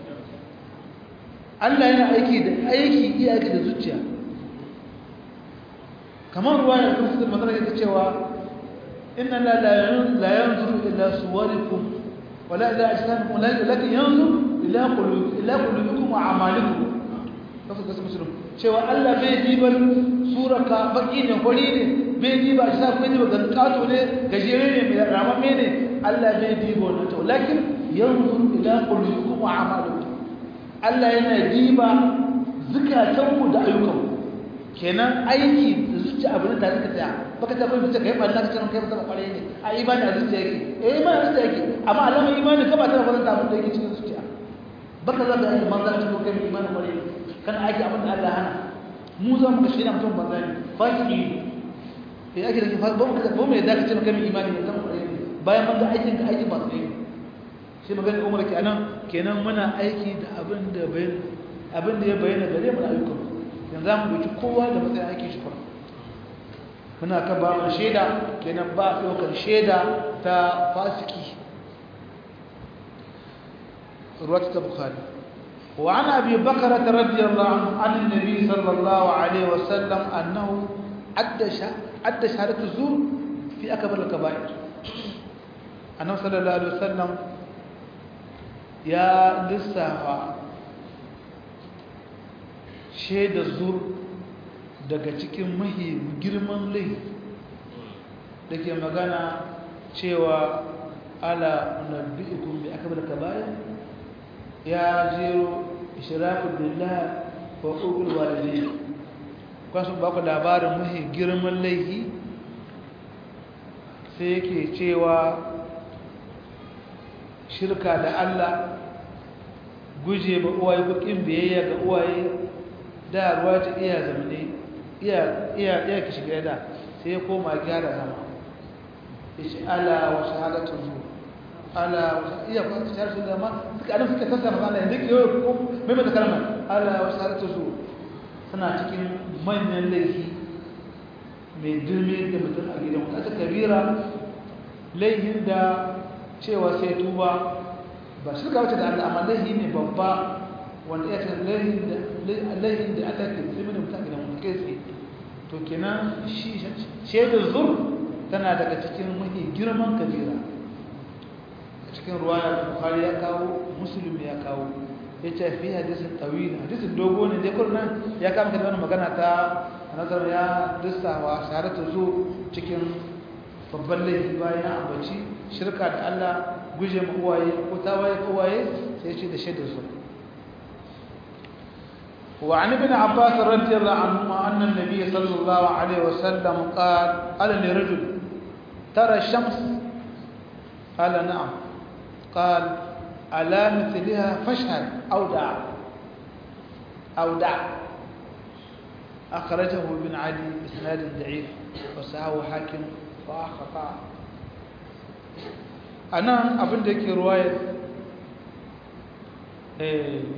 Allah yana aiki da aiki iya aiki da zuciya kamar ruwa da kuma da magana yake cewa inna la la yanzuru ila suwarikum wala ila ajsamikum lakin yanzuru ila qulubikum ila qulubikum wa a'malikum kafa kasu musulun cewa Allah bai dibar suraka baki ne hori ne bai diba shi sa bai diba gankato ne gajere ne mai ramamme ne Allah bai diba wannan to lakin yanzuru ila qulubikum wa a'malikum Allah yana diba zukatanku da ayyukanku kenan aiki da zuciya abu ne tare ka tsaya baka ta bayyana kai ba Allah ka tsara kai ba kware ne a imani a zuciya yake eh imani a zuciya yake amma alama imani ka ba ta fara abin da yake cikin zuciya baka za ka yi manzo cikin kai imani kware kana aiki abin da Allah hana mu za mu kashe mutum banza ne fasiki eh ake da ke ba mu ba mu da ka ce kai imani ne zan kware bayan mun ga aikin ka aiki ba sai shi magana Umar kenan kenan muna aiki da abin da bayan abin da ya bayyana gare mu ayyukan yanzu mu doki kowa da matsayin aikin shi kuma muna kan ba mu sheda kenan ba ɗaukar sheda ta fasiki ruwat ta bukhari wa an abi bakr radiyallahu anhu an annabi sallallahu alaihi wasallam annahu adda adda shahadatu zur fi akbar al-kaba'ir annabi sallallahu alaihi wasallam ya lissafa shaida zur daga cikin mahi girman laifi da ke magana cewa ala nabbi'ukum bi akbar kaba'ir ya jero ishraku billah wa uqul walidayn kwasu ba ku labarin mahi girman laifi sai yake cewa shirka da Allah guje ba uwaye bukin biyayya ga uwaye da ruwa ta iya zamane iya iya iya kishi da sai ya koma gyara zama yace ala wa shahadatu zu ala wa iya ko shahadatu zama suka anan suka tsaya magana yanzu ke yau mai mata kalmar ala wa shahadatu zu suna cikin manyan laifi mai dirme da mutum a gidan wata kabira laifin da cewa sai tuba ba shirka wacce da Allah amma laifi ne babba wanda ya ce laifin da Allah ke zai da mutane da mutu kai tsaye to kenan shi shaidar zur tana daga cikin mafi girman kabira a cikin ruwaya Bukhari ya kawo Muslim ya kawo ya ce fi hadisin tawil hadisin dogo ne dai kullun ya kama da wannan magana ta nazar ya lissawa shahadatu zur cikin babban laifi bayan ambaci shirka da Allah guje mu uwaye ko tawaye ko waye sai ce da shaidar zur وعن ابن عباس رضي الله عنهما أن النبي صلى الله عليه وسلم قال قال لرجل ترى الشمس قال نعم قال على مثلها فاشهد أو دع أو دع أخرجه ابن عدي بإسناد ضعيف وسهو حاكم وأخطأ أنا أبن ذيك رواية إيه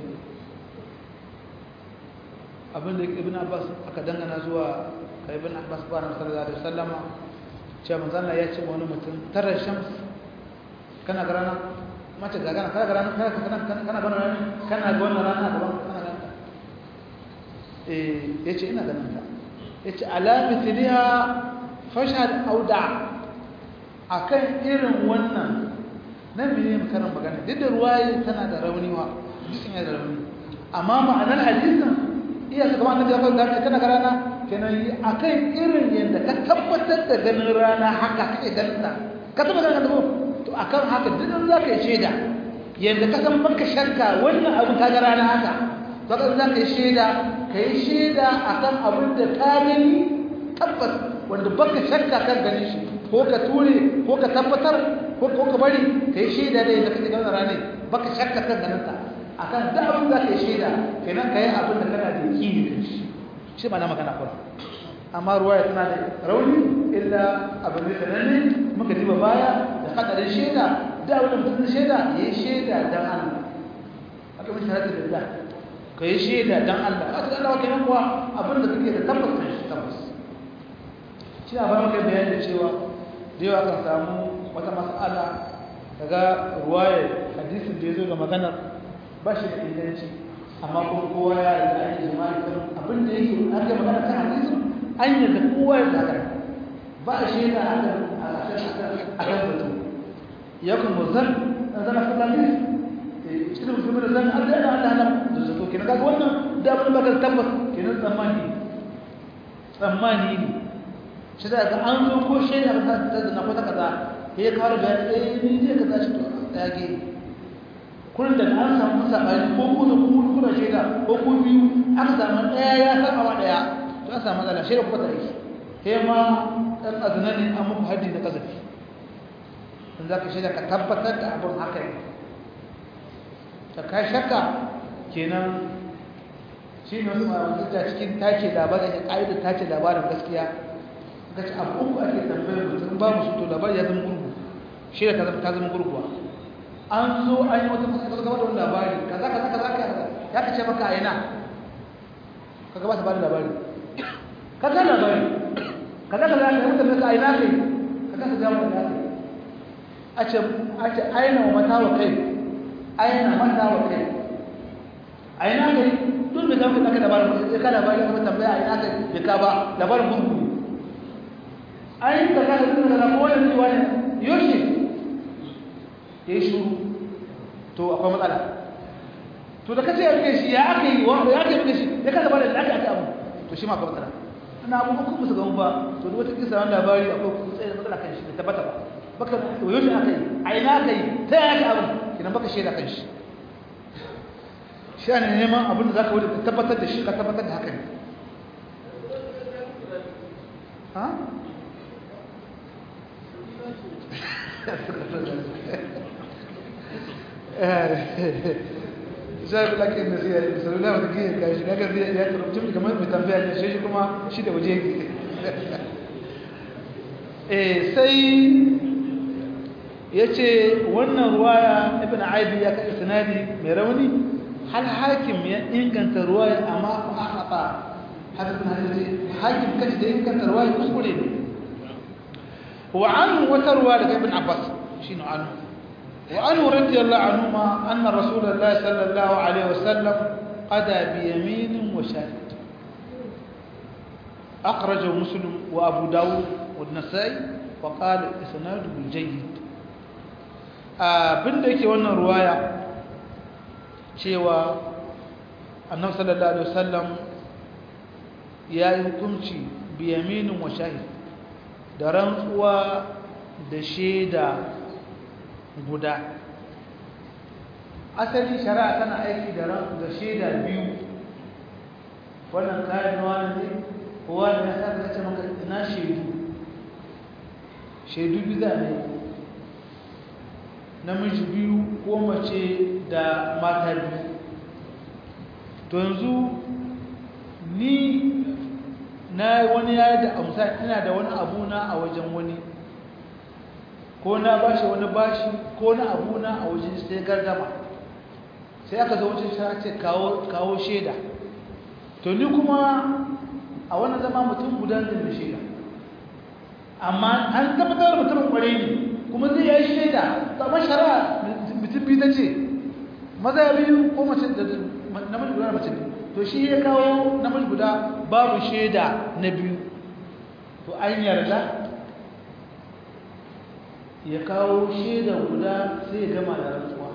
abinda ibn abbas aka dangana zuwa ga ibn abbas ba na sallallahu alaihi wasallama cewa manzon Allah ya ce wani mutum tara shams kana garana mace ga gana kana kana kana kana kana gana kana ga wannan rana gaban kana gana eh yace ina ganin ta yace ala mithliha fashhad auda akan irin wannan nan mene makaran magana duk da ruwaye tana da rauni wa hadisin ya da rauni amma ma'anar hadisin iya ka kuma annabi ya faɗa kana ga rana kenan akan irin yanda ka tabbatar da ganin rana haka kake ganin ta ka tabbata ganin ta to akan haka duk za ka yi shaida yanda ka san baka shakka wannan abu ka ga rana haka to ka za ka yi shaida ka yi shaida akan abin da ka gani tabbas wanda baka shakka kan ganin shi ko ka ture ko ka tabbatar ko ko ka bari ka yi shaida da yanda kake ganin rana baka shakka kan ganin ta akan da abin da ka yi shaida kenan ka yi abin da kana da yakini kan shi shi ba na magana kuma amma ruwaya tana da rauni illa abin da sananne muka diba baya da kadarin shaida da abin da mutum shaida ya yi shaida dan Allah aka mun shahada da Allah ka yi shaida dan Allah aka Allah wa kenan kuwa abin da kake da tabbas kan shi tabbas shi a ba maka bayani cewa da yawa kan samu wata mas'ala daga ruwaya hadisin da ya zo da maganar ba shi da inganci amma kuma kowa ya riga an yi jima'i kan abin da yake aka magana kan hadisin an yadda kowa ya zaga ba a shaida a kan a kan zato ya kuma zan na zana fulani cikin musulmi da zan an zai da Allah nan da zato kenan kaga wannan da abin bakar tabbas kenan tsammani tsammani ne shi da an zo ko shaida ta zana ko ta kaza ya kawo da eh ni je kaza shi to ya ge kullum da an samu sabani ko ko da ku kuna shaida ko ku biyu aka samu daya ya saba wa daya to an samu matsala shaida kuma tare ke ma dan azna ne an muku haddi da kazafi in zaka shaida ka tabbatar da abun haka ne ta kai shakka kenan shi ne wanda ta cikin tace labarin da kaida tace labarin gaskiya kace abu uku ake tambayar mutum ba mu su to labari ya zama gurgu shaida ta zama ta zama gurguwa an zo an yi wata masu gaba da wani labari kaza kaza kaza kaza ya kace maka a yana ka gaba ta ba da labari kaza labari kaza kaza ka yi mutane ka a yana kai ka kasa jawo da kai a ce a ce aina wa mata wa kai aina mata wa kai a yana kai duk mai zama ka labarin ya ka labari ya tambaya a yana kai bai ka ba labarin gurgu ayin kaza da kuma kaza ko wani zuwa ne yoshi ya yi shuru to akwai matsala to da kace yake shi ya aka yi wanda ya aka yi shi ya kaza ba da aka aka abu to shi ma akwai matsala ina abu ko musu gamu ba to duk wata kisa wanda labari akwai tsaye matsala kan shi da tabbata ba baka to yau aka yi a ina aka yi ta ya aka abu idan baka shaida kan shi shi ne neman abin da zaka wuce tabbatar da shi ka tabbatar da haka ne ha zai lake da zai sallallahu alaihi wasallam kai shi kaga zai ya karanta kamar mai tambaya ne shi kuma shi da waje yake eh sai yace wannan ruwaya ibn aibi ya kai sanadi mai rauni hal hakim ya inganta ruwaya amma akhata hadith hadith hakim kace da inganta ruwaya kuskure ne wa an wata ruwaya daga ibn abbas shine anhu وعنه رضي الله عنهما أن رسول الله صلى الله عليه وسلم قضى بيمين وشاهد أخرجه مسلم وأبو داود والنسائي وقال إسناده جيد abin da yake wannan ruwaya cewa annabi sallallahu alaihi wasallam ya yi hukunci bi yaminin wa shahid da rantsuwa da shaida guda asali shari'a tana aiki da da shaida biyu wannan kayan wani ne kowa da ya sa ce maka ina shaidu shaidu biyu za ne namiji biyu ko mace da mata biyu to yanzu ni na wani ya da amsa ina da wani abu na a wajen wani ko na bashi wani bashi ko na abu na a wajen sai gardama sai aka zo wajen sai ce kawo kawo sheda to ni kuma a wannan zama mutum guda da sheda amma an tabbatar mutum kware ne kuma zai yi sheda amma shari'a mutum biyu ta ce maza biyu ko mace da namiji guda mace biyu to shi ya kawo namiji guda babu shaida na biyu to an yarda ya kawo shaida guda sai ya gama da rantsuwa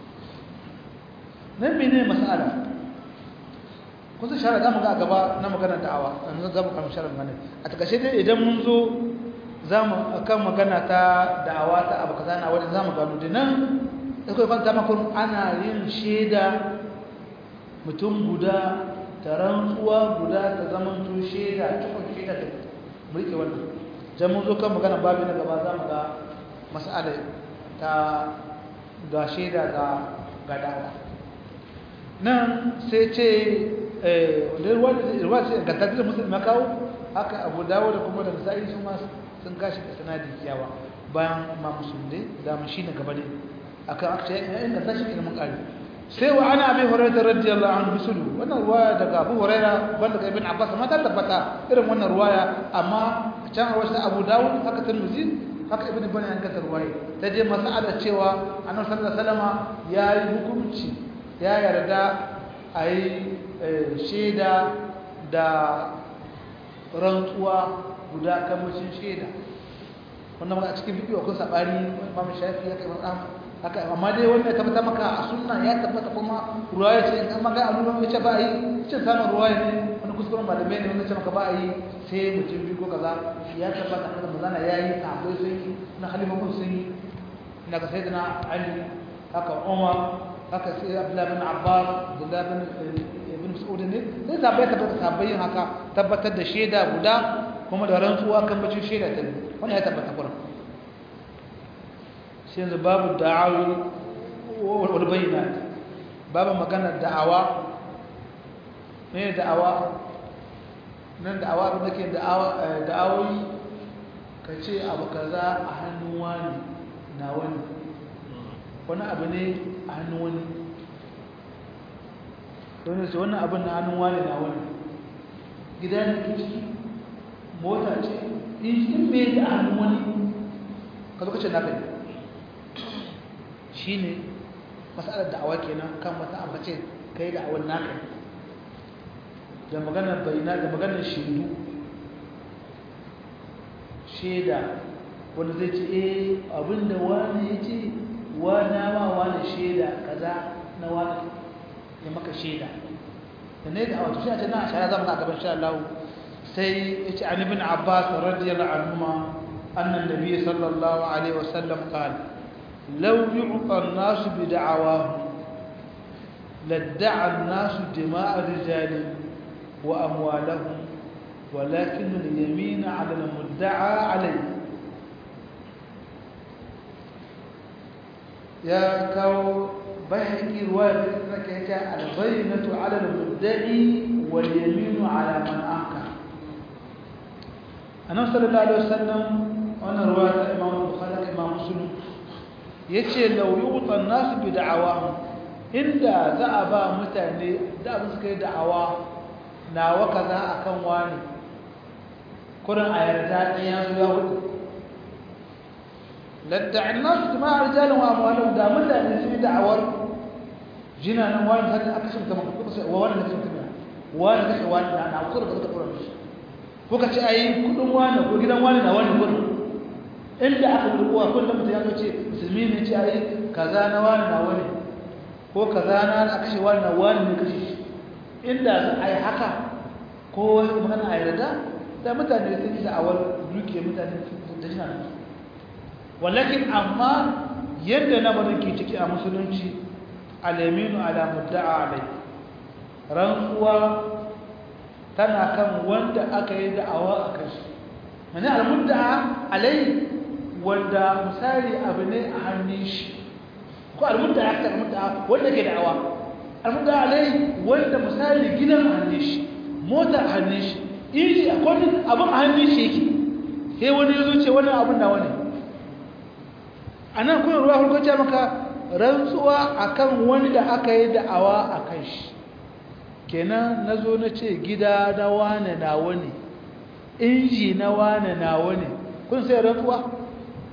nan mene mas'ala kusa shara za mu ga gaba na maganar da'awa yanzu za mu kama shara magana a takashe dai idan mun zo za mu kan magana ta da'awa ta abu kaza na wajen za mu gano da nan da kai kwanta makon ana yin shaida mutum guda ta rantsuwa guda ta zaman to shaida tukun shaida ta mulke wannan jan mun zo kan magana babu na gaba za mu ga mas'ala ta ga shaida ga ga da'awa nan sai ce ruwa ce ga tattalin musulun makawo haka abu dawo da kuma da nasa'i su masu sun kashi da sanadi kiyawa bayan ma musulun da mu shi na gaba ne akan aka ce yayin da tashi ilimin ƙari sai wa ana abi hurairah radiyallahu anhu bisulu wannan ruwaya daga abu hurairah banda ga ibn abbas ma ta tabbata irin wannan ruwaya amma can wasu abu dawud haka tirmidhi haka ibn ibn an kasar ruwaya ta je mas'ala cewa annabi sallallahu alaihi wasallam yayi hukunci ya yarda a yi shaida da rantsuwa guda kamashin shaida wannan a cikin bidiyo kun sabani imam shafi ya kai haka amma dai wanda ya tabbata maka a sunna ya tabbata kuma ruwaya ce in amma ga al'umma ya ce ba yi cin samun ruwaya ne wani kuskuren malamai ne wanda ce maka ba yi sai mutum biyu ko kaza ya tabbata kada mazana ya yi sahabbai sun yi na halifafun sun yi na ga sayyidina ali haka umar haka sai abdullahi bin abbas abdullahi bin ibn mas'ud ne sai sahabbai tabbata sahabbai yin haka tabbatar da shaida guda kuma da rantsuwa kan bacin shaida ta biyu wannan ya tabbata kuran shi yanzu babu da'awi wal bayyinat babu magana da'awa ne da'awa nan da'awa abin da ke da'awoyi ka ce abu kaza a hannun wani na wani wani abu ne a hannun wani wani ce wannan abin na hannun wani na wani gida ne ke ciki mota ce in me da hannun wani ka zo ka ce na kai shi ne matsalar da'awa kenan kan wata ambace kai da'awar naka da maganar bayina da maganar shaidu shaida wanda zai ce eh abinda wani ya ce wani ma wani shaida kaza na wani ya maka shaida da ne da wato shi a ce na shara zama na gaban sha Allah sai ya ce an ibn Abbas radiyallahu anhuma annan nabi sallallahu alaihi wasallam qala لو يعطى الناس بدعواهم لادعى الناس دماء الرجال وأموالهم ولكن اليمين على المدعى عليه يا كو بحكي رواية البينة على المدعي واليمين على من أنكر أنا صلى الله عليه وسلم وأنا رواية الإمام البخاري الإمام مسلم yace law yutan nas bi da'awahum inda za a ba mutane da abin suka yi da'awa nawa kaza akan wani kurin a yarda ɗin ya zo ya hudu ladda annas jama'a rijalun wa amwalun da mutane su yi da'awar jina nan wani sai aka shi mutum ko sai wani da mutum wani da wani na na kurin da kurin shi ko ka ce ai kudin wani ko gidan wani na wani kurin inda aka rubuwa kullum mutum ya ce musulmi ne ce ai kaza na wani na wani ko kaza na aka kashe wani na wani ne kashe shi inda za a yi haka ko wani magana a yarda da mutane sun yi da'awar duke mutane da jina nan wallakin amma yadda na bada ke ciki a musulunci alaminu ala mudda'a alai rantsuwa tana kan wanda aka yi da'awa a kan shi mani al-mudda'a alai wanda misali abu ne a hannun shi ko almudda ya ta almudda wanda ke da'awa almudda alai wanda misali gidan a hannun shi mota a hannun shi inji akwai abin a hannun shi yake sai wani yazo ce wannan abin da wani anan kuma ruwa farko ce maka rantsuwa akan wanda aka yi da'awa akan shi kenan nazo na ce gida na wane na wani inji na wane na wani kun sai rantsuwa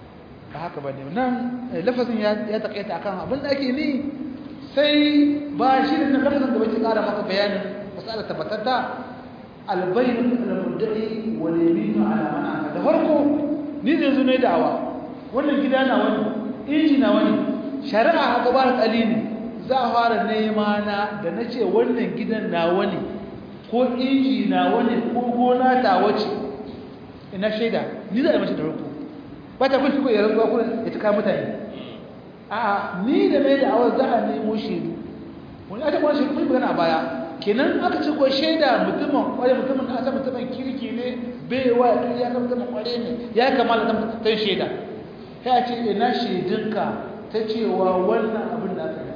ba haka bane nan lafazin ya ya takaita akan abin da ake ni sai ba shi ne lafazin da bai kara maka bayanin masala tabbatatta albayyin al-mudda'i wal yamin ala man aka da farko ni ne zo ne da'awa wannan gida na wani inji na wani shari'a haka ba alƙali ne za a fara nema na da nace wannan gidan na wani ko inji na wani ko gona ta wace ina shaida ni da mace da farko ba ta kun ko ya rantsuwa ko ya tuka mutane a ni da mai da awar za a nemo shaidu wani aka kuma shaidu mun magana a baya kenan aka ce ko shaida mutumin kware mutumin da asa mutumin kirki ne bai wa ya ga mutumin kware ne ya kamata ta mutan shaida sai a ce ina shaidinka ta cewa wannan abin da aka yi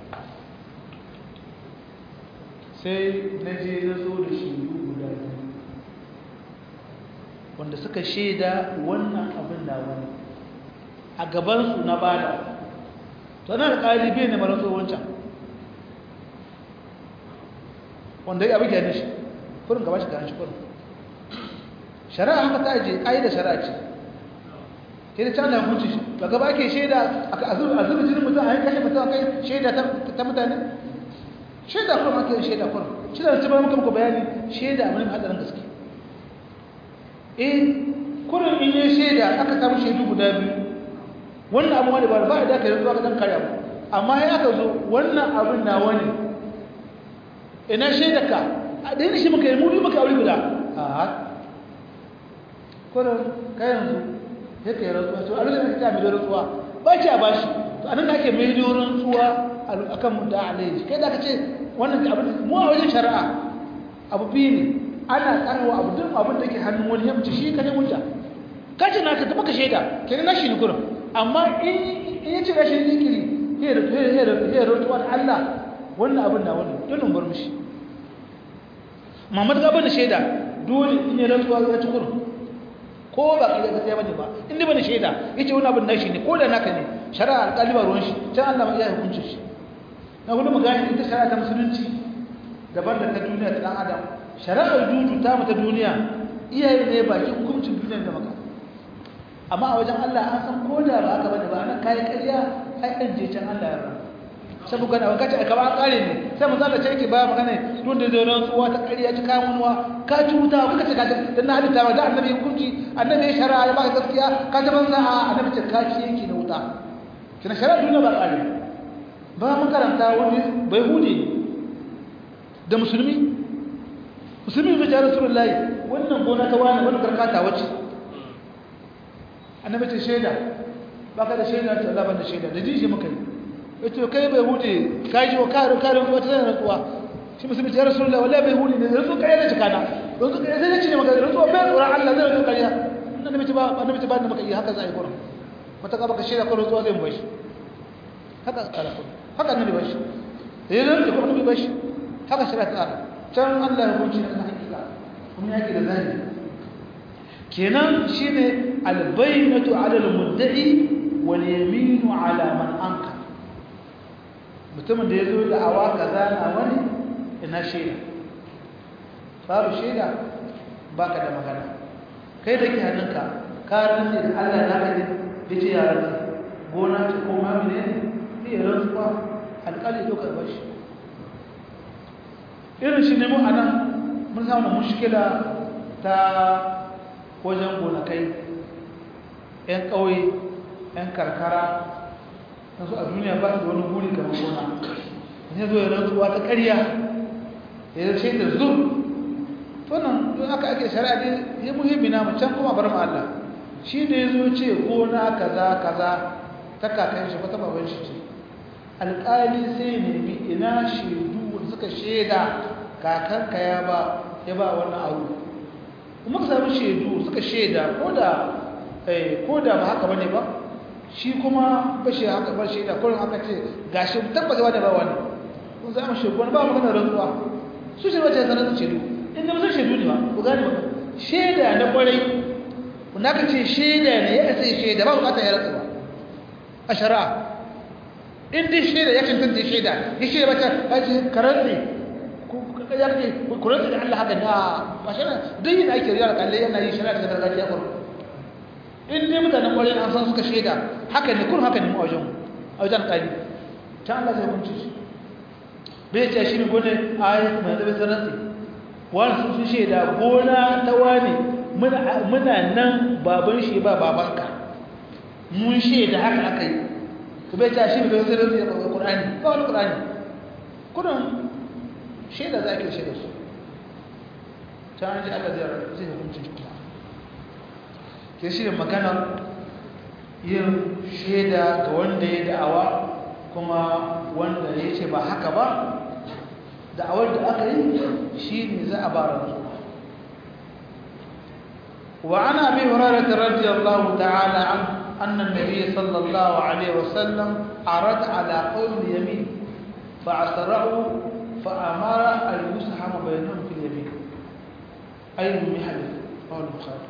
sai na je na zo da shaidu guda biyu wanda suka shaida wannan abin da wani a gabansu na bada to na da ƙalibi ne mara wancan wanda ya abin gani shi kurin gaba shi gani shi kurin shari'a haka ta je ƙa'ida shari'a ce ke da canza hukunci shi ba gaba ke shaida a zuba jinin mutum a yin kashe mutum a kai shaida ta mutane shaida kurin ake shaida kurin shi da cibar muka muka bayani shaida abin hadarin gaske eh kurin in yi shaida aka samu shaidu guda biyu wannan abu wani ba ba da ka yi zuwa ka dan karya ba amma ya aka zo wannan abin na wani ina shaida ka a da yin shi muka yi muri muka aure guda a kurin ka yanzu ya ka yi rantsuwa to a lokacin da ka mai rantsuwa ba ci a bashi to a nan da ake mai rantsuwa a kan mutu a alaiji kai da ka ce wannan abin mu a wajen shari'a abu biyu ne ana tsarwa abu duk abin da ke hannun wani ya mace shi ka ne hujja ka ce na ka taɓa ka shaida ke na shi ne kurin amma in ya ce rashin zikiri ya rantsuwa da Allah wannan abin na wani dole bar mishi mamad gaba da shaida dole in ya rantsuwa ya ci kurin ko ba ka yi gaskiya bane ba in dai bane shaida yace wani abin nashi ne ko da naka ne shari'a alƙali ba ruwan shi can Allah ya hukunce shi na gudu magana ita shari'a ta musulunci daban da ta duniya ta dan adam shari'ar dudu ta mata duniya iyaye ne bakin hukuncin duniyar da maka amma a wajen Allah an san ko da ba haka bane ba anan kai ƙarya ai kan je can Allah ya rana sabu kana ba kace ka ba kare ne sai mun zalla ce yake ba magana don da zai rantsuwa ta ƙarya ci kayan munuwa ka ci wuta kuka ce ka dan na halitta ba da annabi hukunci annabi ya shari'a ya baka gaskiya ka ta banza a annabi ce ka ci yake na wuta kina shari'a duniya ba kare ba makaranta wani bai hude da musulmi musulmi zai jara rasulullahi wannan gona ta wani wannan karkata wacce annabi ce shaida baka da shaida ta Allah ban da shaida da jiji muka yi yace kai bai hude kai ji wa karin karin wata zan rantsuwa shi musulmi ya rasulullahi wallahi bai hude ne rantsu kai da cikana rantsu kai sai ce ne maka rantsuwa bai tsoron Allah zai rantsu kai annabi ce ba annabi ce ba da maka yi haka zai gurin mata ka baka shaida ko rantsuwa zai mu bashi haka kala haka annabi bashi sai ran da kuma annabi bashi haka shari'a ta can Allah ya hukunci na hakika kuma yake da zani kenan shine albayyinatu ala almudda'i wal yaminu ala man anka mutumin da yazo da awa kaza na wani ina shaida babu shaida baka da magana kai da ke hannunka ka rantsi da Allah na kaje yace ya rantsi gona ce ko ma ne ne rantsuwa alƙali dokar bashi irin shi ne mu anan mun samu mushkila ta wajen gonakai yan ƙauye yan karkara yanzu a duniya ba su wani guri kamar gona ne zo ya rantsuwa ta ƙarya ya zai da zur to nan don aka ake shari'a ne ya muhimmi na mu can kuma bar mu Allah shi da ya zo ce gona kaza kaza ta kakan shi wata baban shi ce alƙali sai nemi ina shaidu da suka shaida kakanka ya ba ya ba wannan abu kuma ka samu shaidu suka shaida ko da eh ko da ba haka bane ba shi kuma ba shi haka ba shaida kullum aka ce gashi tabbata wanda ba wani kun za mu shaidu ba magana rantsuwa su shi wace sanar da shaidu in da musun shaidu ne ba ku gane ba shaida na kwarai kun aka ce shaida ne ya sai shaida ba bukatar ya rantsuwa a shari'a in dai shaida ya cancanta shaida ya shaida ba ta ce karantsi ya ce kuransu da Allah haka na ba shi na duk yin ake riyar kalle yana yin shari'a ta gargajiya kwaro in dai mutanen kwarai an san suka shaida haka ne kun haka ne mu a wajen a wajen kari ta Allah zai kunce shi bai ce shi ne gone ayi mai zabe sanarsi wani sun shaida gona ta wani muna nan baban shi ba babanka mun shaida haka aka yi ku bai ce shi ne bai sanarsi ya ɓaɓɓar ƙur'ani ba wani ƙur'ani kudin shaida za ki shaida su ta hanji Allah zai hukunci kuma ke shi da maganar yin shaida ga wanda ya da'awa kuma wanda ya ce ba haka ba da'awar da aka yi shi ne za a ba rantsuwa wa ana bi hurairah radiyallahu ta'ala an anna an-nabiy sallallahu alaihi wasallam arada ala qawl yamin fa'asrahu fa'amara al-yusahama bainahum fil yamin ay mihlif qawl bukhari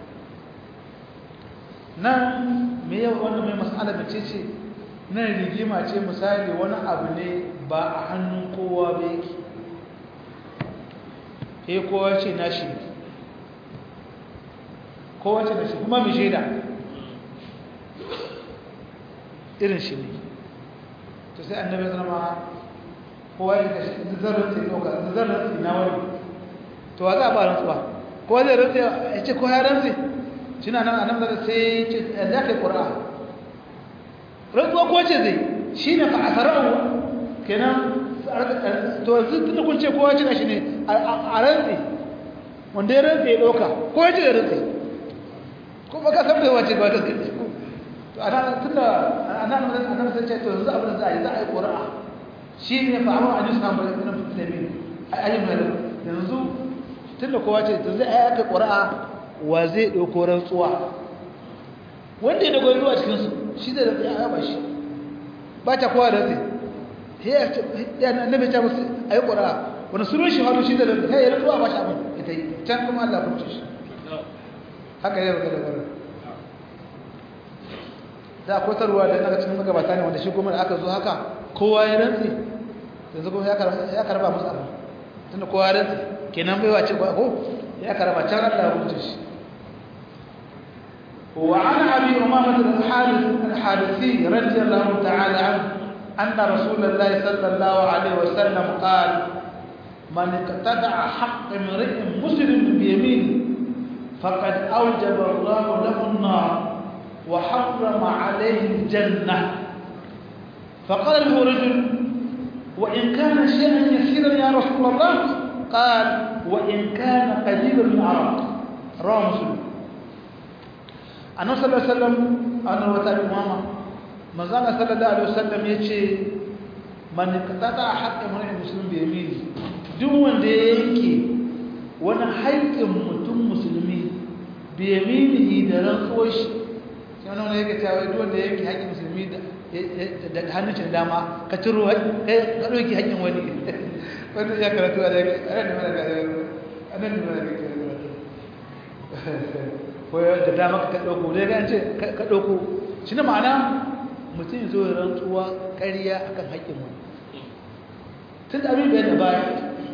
nan me yau wannan mai mas'ala bace ce nan rigima ce misali wani abu ne ba a hannun kowa ba yake eh kowa ce nashi kowa ce nashi kuma mai shaida irin shi ne to sai annabi zama kowa ya kashi zarar sai doka zarar sai na wani to wa za a ba rantsuwa kowa zai rantsa ya ce ko ya rantsa shina nan annabi da sai ce da kai qur'a rantsuwa ko ce zai shine fa asarahu kenan to zutun kun ce kowa ce shi ne a rantsi wanda ya rantsi ya doka ko ya ce ya rantsi ko ba ka san bai wace ba gaske to ana tunda annabi annabi sai ce to yanzu abin da za a yi za a yi qur'a shine fa amma an yi samu da fitamin ayi mai yanzu tunda kowa ce to zai aka qur'a wa zai ɗauko rantsuwa wanda ya dago zuwa cikinsu shi zai rantsa ya ba shi ba ta kowa rantsa ya nabi ta musu a yi ƙura wani surun shi hannu shi zai rantsa ya yi rantsuwa ba shi abin ita yi can kuma Allah kunce shi haka ya rantsa da ƙwarar da akwai tarwa da aka cikin magabata ne wanda shi kuma da aka zo haka kowa ya rantsa yanzu kuma ya karba musu abin tunda kowa ya rantsa kenan baiwa ce ko ya karba can Allah kunce shi وعن أبي أمامة الحارث الحارثي رضي الله تعالى عنه أن رسول الله صلى الله عليه وسلم قال من اقتدع حق امرئ مسلم بيمينه فقد أوجب الله له النار وحرم عليه الجنة فقال له رجل وإن كان شيئا يسيرا يا رسول الله قال وإن كان قليلا من عرق رواه مسلم annabi sallallahu alaihi wasallam annabi wata imama manzo Allah sallallahu alaihi wasallam yace man qatata haqqi mar'in muslim bi yamini duk wanda ya yanke wani haƙƙin mutum musulmi bi yaminihi da rantsuwar shi sai wannan yake cewa duk wanda ya yanke haƙƙin musulmi da da hannun shi dama ka ciro kai ka dauki haƙƙin wani wanda ya karatu a da ran da mana ga anan da mana ga ko da dama ka dauko dai ga ce ka dauko shi ne ma'ana mutum zo ya rantsuwa ƙarya akan haƙƙin wani tun abin bai da baya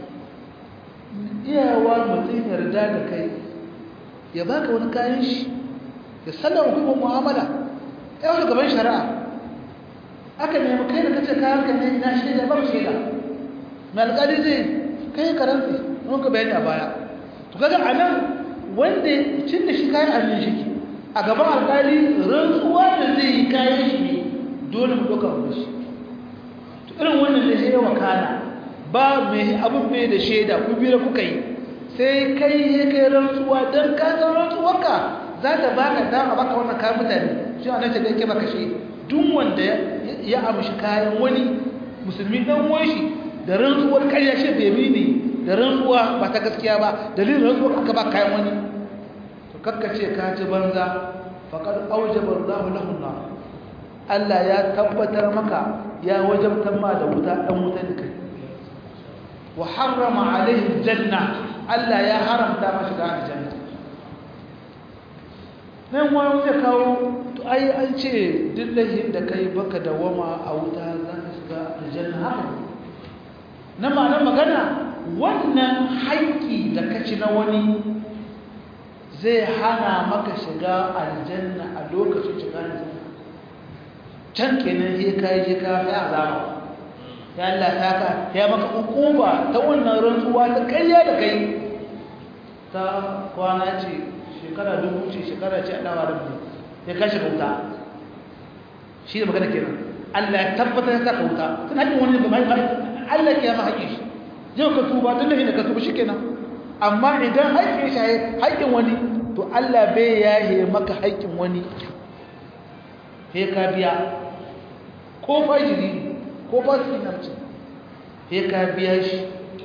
iyawa mutum yarda da kai ya baka wani kayan shi ya sallar hukumar mu'amala ya wani gaban shari'a aka nemi kai da kace kayan ka ne na shaida ba shaida mai alƙali zai kai karanta mun ka bayani a baya to kaga anan wanda cin da shi kayan abin shi a gaban alƙali rantsuwa da zai yi kayan shi ne dole mu ɗauka mu shi to irin wannan da sai yawa kana ba mai abin bai da shaida ku biyu da kuka yi sai kai ya kai rantsuwa don ka san rantsuwarka za ta baka dama baka wannan kayan mutane shi a nan ta gaike baka shi duk wanda ya amshi kayan wani musulmi dan uwan shi da rantsuwar ƙarya shi bai mini da rantsuwa ba ta gaskiya ba dalilin rantsuwar aka ba kayan wani to kakkace ka ci banza faqad awjaba Allahu lahu an-nar Allah ya tabbatar maka ya wajabtar ma da wuta dan wuta da kai wa harrama alaihi al-janna Allah ya haramta masa da aljanna nan wani zai kawo to ai an ce dillahin da kai baka dawama a wuta za ka shiga aljanna haka na ma'anar magana wannan haƙƙi da ka ci na wani zai hana maka shiga aljanna a lokacin shiga aljanna can kenan ya kai je ka sai azaba ya Allah ta ka ya maka hukuma ta wannan rantsuwa ta ƙarya da kai ta kwana ce shekara dubu ce shekara ce a dawa rabbi ya kashi kauta shi da magana kenan Allah ya tabbatar ya saka wuta tun haƙin wani ba mai Allah ya ma haƙin shi yau ka tuba tun da shi da ka tuba shikenan amma idan haƙin shi haƙin wani to Allah bai yahe maka haƙin wani sai ka biya ko fajiri ko fasiki namci sai ka biya shi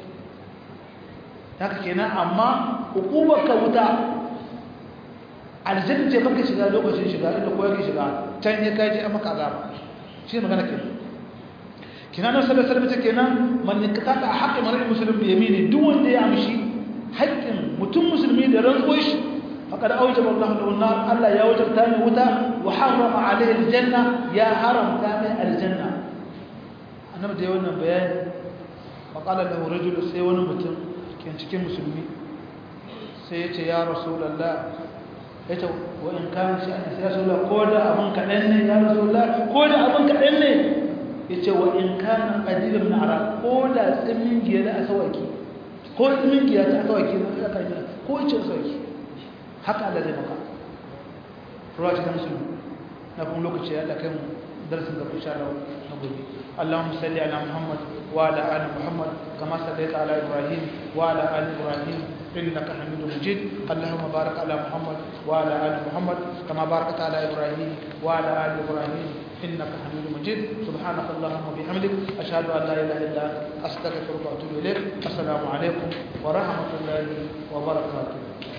haka kenan amma hukumar ka wuta aljanna ce baka shiga lokacin shiga inda ko yake shiga can ya kaji a maka azaba shi magana kenan kina nan sallallahu alaihi wasallam kenan man yakata haqqi mar'i muslim bi yamini duk wanda ya amshi haƙƙin mutum musulmi da rantsuwar shi faqad awjaba Allahu lahu an-nar Allah ya wajabta mai wuta wa harrama alaihi al-janna ya haramta mai aljanna annabi da wannan bayani faqala lahu rajul sai wani mutum kin cikin musulmi sai ya ce ya rasulullah ya ce wa in kan shi an sai rasulullah ko da abin kaɗan ne ya rasulullah ko da abin kaɗan ne ya ce wa in kan qadil min arab ko da tsimin giya da asawaki ko tsimin giya ta asawaki na aka yi ko ce asawaki haka Allah zai maka ruwa ce ta musulmi na kuma lokaci ya da kai mu darasin gaba insha Allah na gobe اللهم صل على محمد وعلى ال محمد كما صليت على ابراهيم وعلى ال ابراهيم انك حميد مجيد اللهم بارك على محمد وعلى ال محمد كما باركت على ابراهيم وعلى ال ابراهيم انك حميد مجيد سبحانك اللهم وبحمدك اشهد ان لا اله الا انت استغفرك واتوب اليك السلام عليكم ورحمه الله وبركاته